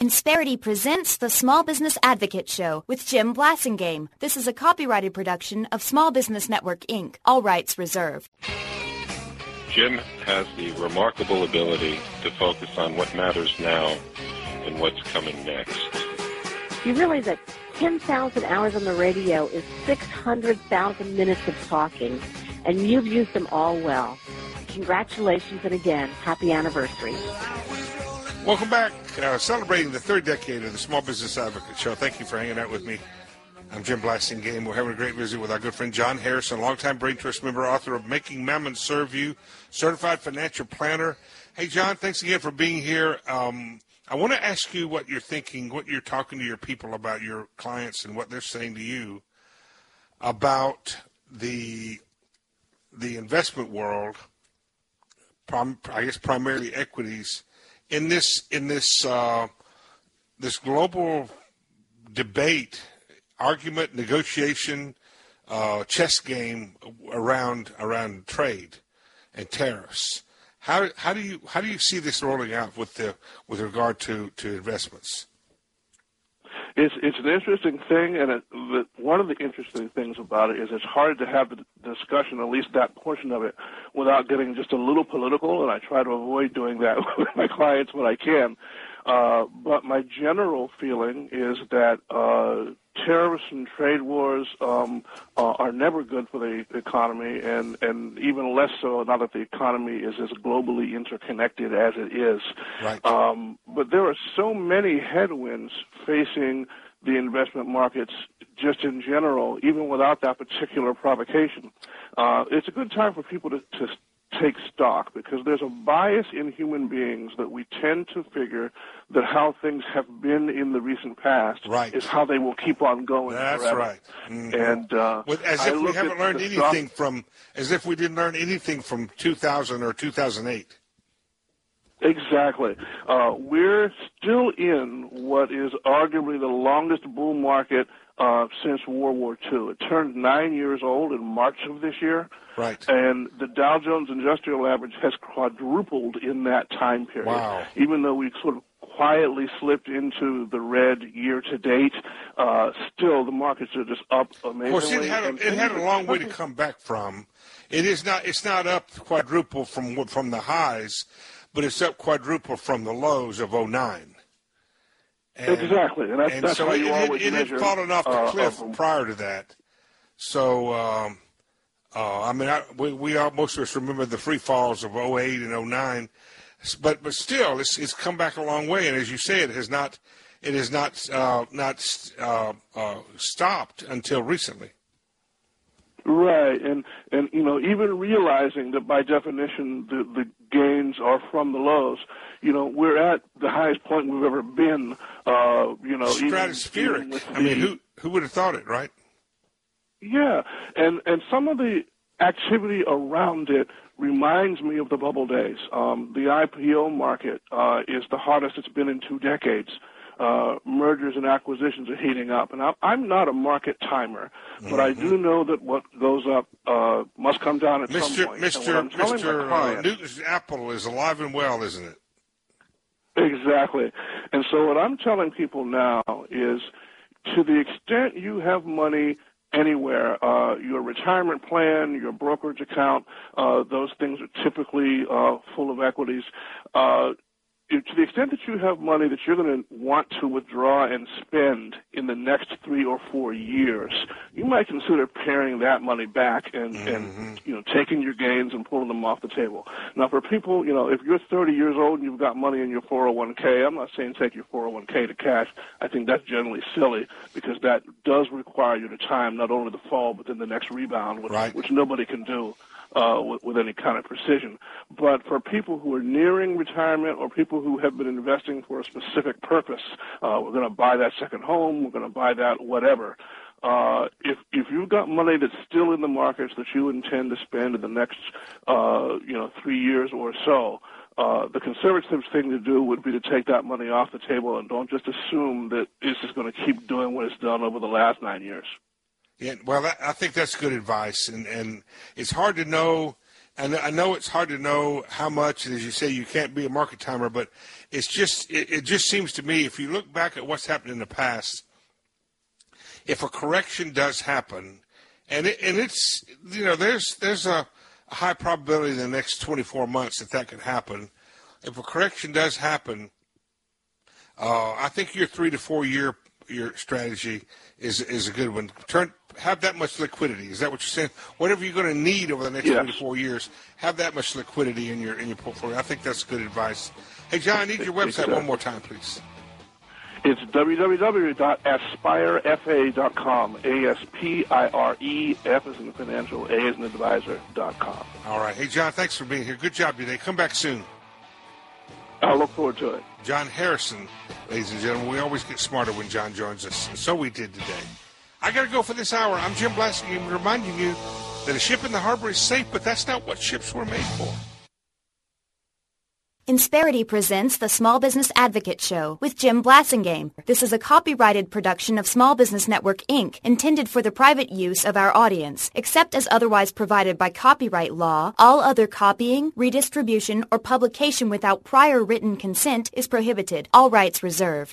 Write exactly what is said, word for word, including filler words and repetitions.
Insperity presents the Small Business Advocate Show with Jim Blasingame. This is a copyrighted production of Small Business Network, Incorporated. All rights reserved. Jim has the remarkable ability to focus on what matters now and what's coming next. You realize that ten thousand hours on the radio is six hundred thousand minutes of talking, and you've used them all well. Congratulations, and again, happy anniversary. Welcome back. Uh, celebrating the third decade of the Small Business Advocate Show. Thank you for hanging out with me. I'm Jim Blasingame. We're having a great visit with our good friend John Harrison, longtime Brain Trust member, author of Making Mammon Serve You, certified financial planner. Hey, John, thanks again for being here. Um, I want to ask you what you're thinking, what you're talking to your people about, your clients, and what they're saying to you about the the investment world, prom, I guess primarily equities, in this in this uh, this global debate, argument, negotiation, uh, chess game around around trade and tariffs. How how do you how do you see this rolling out with the with regard to, to investments? It's it's an interesting thing, and it, the, one of the interesting things about it is it's hard to have the discussion, at least that portion of it, without getting just a little political, and I try to avoid doing that with my clients when I can. Uh, but my general feeling is that uh, tariffs and trade wars um, uh, are never good for the economy, and, and even less so now that the economy is as globally interconnected as it is. Right. Um, but there are so many headwinds facing the investment markets just in general, even without that particular provocation. Uh, it's a good time for people to, to take stock, because there's a bias in human beings that we tend to figure that how things have been in the recent past right. is how they will keep on going. That's forever. right. Mm-hmm. And uh, With, as I if we haven't learned anything stock- from, as if we didn't learn anything from two thousand or two thousand eight. Exactly. Uh, we're still in what is arguably the longest bull market uh, since World War Two. It turned nine years old in March of this year. Right. And the Dow Jones Industrial Average has quadrupled in that time period. Wow. Even though we sort of quietly slipped into the red year to date, uh, still the markets are just up amazingly. Of course, it had a, it had a long way to come back from. It is not. It's not up quadruple from from the highs, but it's up quadruple from the lows of oh nine. And, exactly, and that's, and that's so how it, you it, always it measure. had fallen off the uh, cliff of, prior to that. So, um, uh, I mean, I, we, we all, most of us remember the free falls of oh eight and oh nine, but but still, it's it's come back a long way. And as you say, it has not it has not uh, not uh, uh, stopped until recently. Right, and and you know, even realizing that by definition the the gains are from the lows. You know, we're at the highest point we've ever been. Uh, you know, stratospheric. Even, even I mean, who who would have thought it, right? Yeah, and and some of the activity around it reminds me of the bubble days. Um, the I P O market uh, is the hardest it's been in two decades. Uh, mergers and acquisitions are heating up, and I'm, I'm not a market timer, but mm-hmm. I do know that what goes up uh, must come down at Mister some point. Mister Mister Uh, Newton's Apple is alive and well, isn't it? Exactly. And so what I'm telling people now is, to the extent you have money anywhere, uh, your retirement plan, your brokerage account, uh, those things are typically uh, full of equities. Uh, to the extent that you have money that you're going to want to withdraw and spend in the next three or four years, you might consider paring that money back and, mm-hmm. and you know, taking your gains and pulling them off the table. Now, for people, you know, if you're thirty years old and you've got money in your four oh one k, I'm not saying take your four oh one k to cash. I think that's generally silly, because that does require you to time not only the fall but then the next rebound, which, right. which nobody can do. Uh, with, with any kind of precision. But for people who are nearing retirement, or people who have been investing for a specific purpose, uh, we're going to buy that second home, we're going to buy that whatever. Uh, if if you've got money that's still in the markets that you intend to spend in the next, uh, you know, three years or so, uh, the conservative thing to do would be to take that money off the table and don't just assume that it's just going to keep doing what it's done over the last nine years. Yeah, well, that, I think that's good advice, and, and it's hard to know I know, I know it's hard to know how much, and as you say, you can't be a market timer, but it's just it, it just seems to me, if you look back at what's happened in the past, if a correction does happen, and it, and it's you know there's there's a, a high probability in the next twenty-four months that that could happen. If a correction does happen, uh, I think your three to four year your strategy is is a good one. Turn have that much liquidity. Is that what you're saying? Whatever you're going to need over the next yes. three to four years, have that much liquidity in your in your portfolio. I think that's good advice. Hey, John, I need your website exactly. one more time, please. It's w w w dot aspire f a dot com. A S P I R E, F as in the financial, A as in the advisor, dot com. All right. Hey, John, thanks for being here. Good job today. Come back soon. I look forward to it. John Harrison, ladies and gentlemen. We always get smarter when John joins us, and so we did today. I got to go for this hour. I'm Jim Blasingame, reminding you that a ship in the harbor is safe, but that's not what ships were made for. Insperity presents the Small Business Advocate Show with Jim Blasingame. This is a copyrighted production of Small Business Network, Incorporated, intended for the private use of our audience. Except as otherwise provided by copyright law, all other copying, redistribution, or publication without prior written consent is prohibited. All rights reserved.